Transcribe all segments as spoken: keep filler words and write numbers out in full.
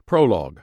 Prologue.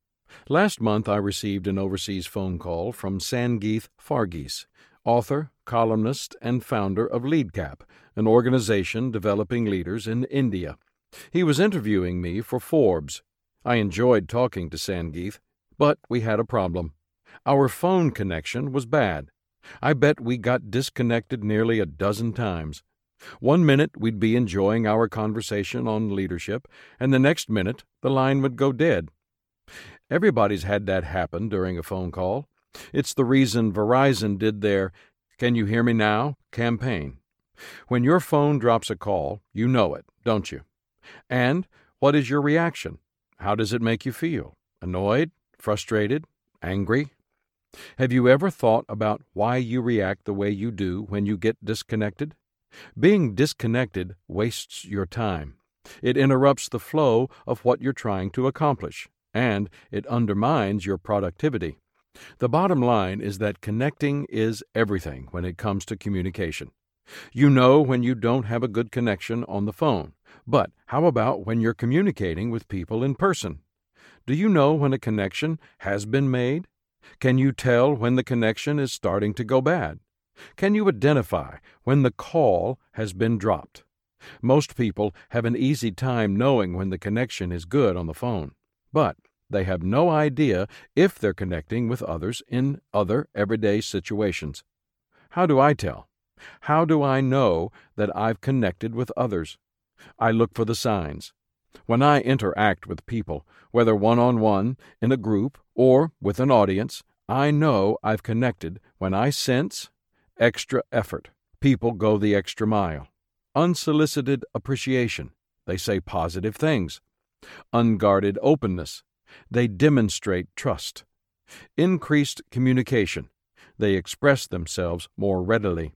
Last month I received an overseas phone call from Sangeeth Farghese, author, columnist, and founder of LeadCap, an organization developing leaders in India. He was interviewing me for Forbes. I enjoyed talking to Sangeeth, but we had a problem. Our phone connection was bad. I bet we got disconnected nearly a dozen times. One minute we'd be enjoying our conversation on leadership, and the next minute the line would go dead. Everybody's had that happen during a phone call. It's the reason Verizon did their "Can you hear me now?" campaign. When your phone drops a call, you know it, don't you? And what is your reaction? How does it make you feel? Annoyed? Frustrated? Angry? Have you ever thought about why you react the way you do when you get disconnected? Being disconnected wastes your time. It interrupts the flow of what you're trying to accomplish, and it undermines your productivity. The bottom line is that connecting is everything when it comes to communication. You know when you don't have a good connection on the phone, but how about when you're communicating with people in person? Do you know when a connection has been made? Can you tell when the connection is starting to go bad? Can you identify when the call has been dropped? Most people have an easy time knowing when the connection is good on the phone, but they have no idea if they're connecting with others in other everyday situations. How do I tell? How do I know that I've connected with others? I look for the signs. When I interact with people, whether one-on-one, in a group, or with an audience, I know I've connected when I sense extra effort. People go the extra mile. Unsolicited appreciation. They say positive things. Unguarded openness. They demonstrate trust. Increased communication. They express themselves more readily.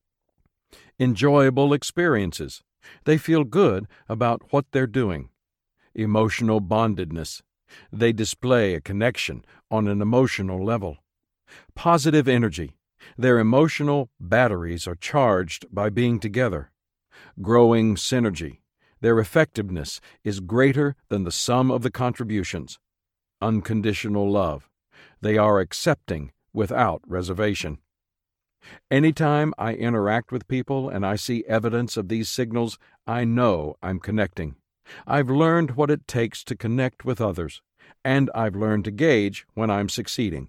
Enjoyable experiences. They feel good about what they're doing. Emotional bondedness. They display a connection on an emotional level. Positive energy. Their emotional batteries are charged by being together. Growing synergy. Their effectiveness is greater than the sum of the contributions. Unconditional love. They are accepting without reservation. Anytime I interact with people and I see evidence of these signals, I know I'm connecting. I've learned what it takes to connect with others, and I've learned to gauge when I'm succeeding.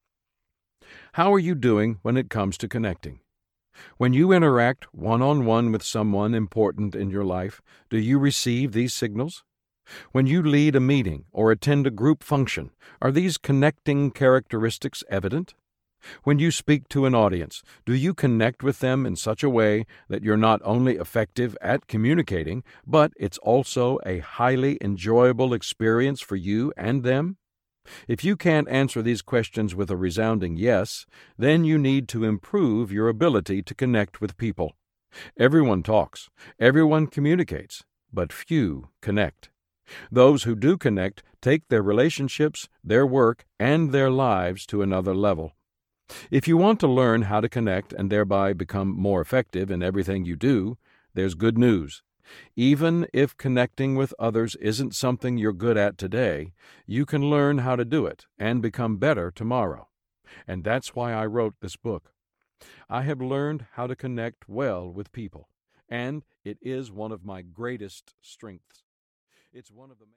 How are you doing when it comes to connecting? When you interact one-on-one with someone important in your life, do you receive these signals? When you lead a meeting or attend a group function, are these connecting characteristics evident? When you speak to an audience, do you connect with them in such a way that you're not only effective at communicating, but it's also a highly enjoyable experience for you and them? If you can't answer these questions with a resounding yes, then you need to improve your ability to connect with people. Everyone talks, everyone communicates, but few connect. Those who do connect take their relationships, their work, and their lives to another level. If you want to learn how to connect and thereby become more effective in everything you do, there's good news. Even if connecting with others isn't something you're good at today, you can learn how to do it and become better tomorrow. And that's why I wrote this book. I have learned how to connect well with people, and it is one of my greatest strengths. It's one of the